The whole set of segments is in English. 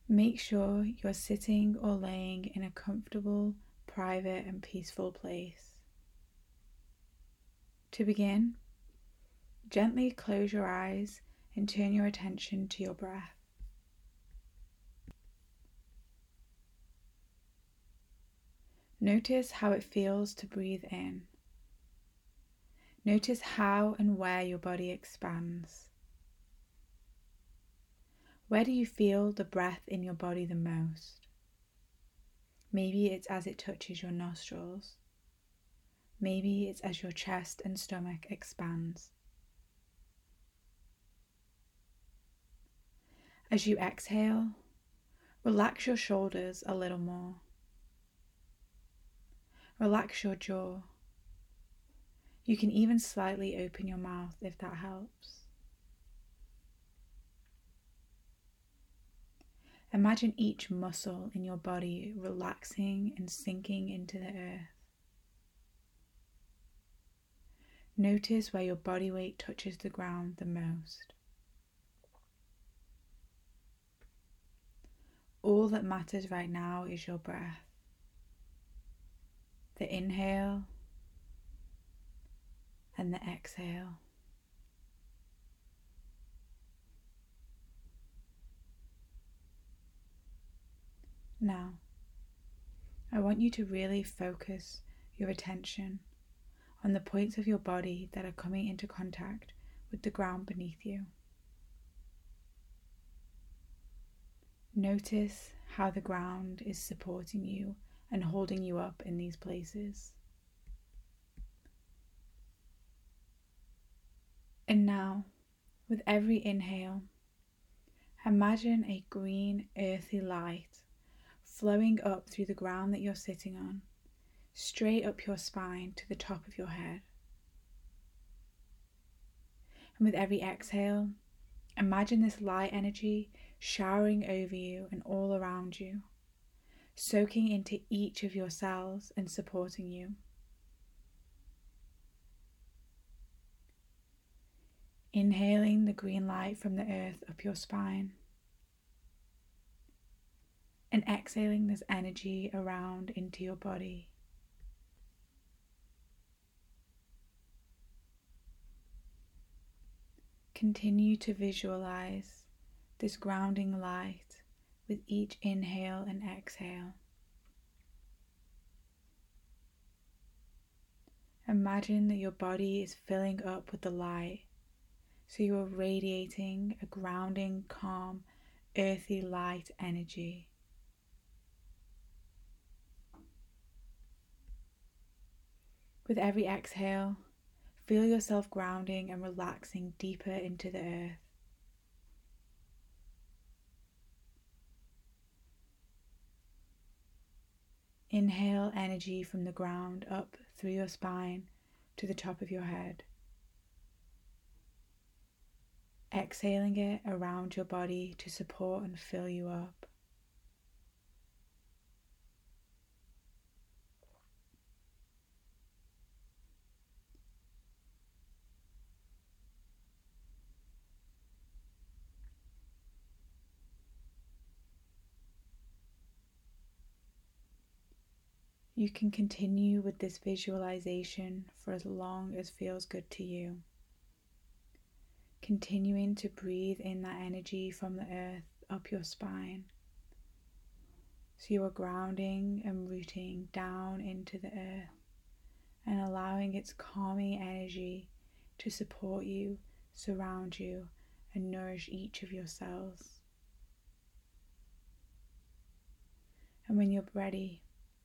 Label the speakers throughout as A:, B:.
A: Make sure you're sitting or laying in a comfortable, private and peaceful place. To begin, gently close your eyes and turn your attention to your breath. Notice how it feels to breathe in. Notice how and where your body expands. Where do you feel the breath in your body the most? Maybe it's as it touches your nostrils. Maybe it's as your chest and stomach expands. As you exhale, relax your shoulders a little more. Relax your jaw. You can even slightly open your mouth if that helps. Imagine each muscle in your body relaxing and sinking into the earth. Notice where your body weight touches the ground the most. All that matters right now is your breath. The inhale and the exhale. Now, I want you to really focus your attention on the points of your body that are coming into contact with the ground beneath you. Notice how the ground is supporting you and holding you up in these places. And now, with every inhale, imagine a green, earthy light flowing up through the ground that you're sitting on, straight up your spine to the top of your head. And with every exhale, imagine this light energy showering over you and all around you, soaking into each of your cells and supporting you. Inhaling the green light from the earth up your spine, and exhaling this energy around into your body. Continue to visualize this grounding light with each inhale and exhale. Imagine that your body is filling up with the light, so you are radiating a grounding, calm, earthy light energy. With every exhale, feel yourself grounding and relaxing deeper into the earth. Inhale energy from the ground up through your spine to the top of your head. Exhaling it around your body to support and fill you up. You can continue with this visualization for as long as feels good to you. Continuing to breathe in that energy from the earth up your spine. So you are grounding and rooting down into the earth and allowing its calming energy to support you, surround you, and nourish each of your cells. And when you're ready,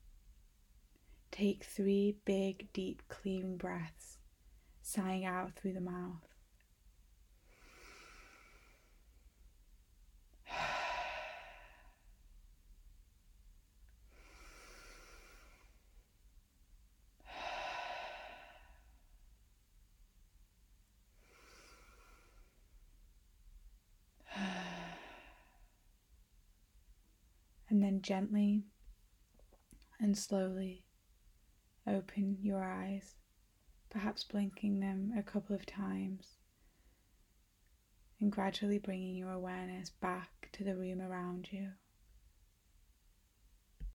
A: take 3 big, deep, clearing breaths, sighing out through the mouth. And then gently and slowly open your eyes, perhaps blinking them a couple of times, and gradually bringing your awareness back to the room around you.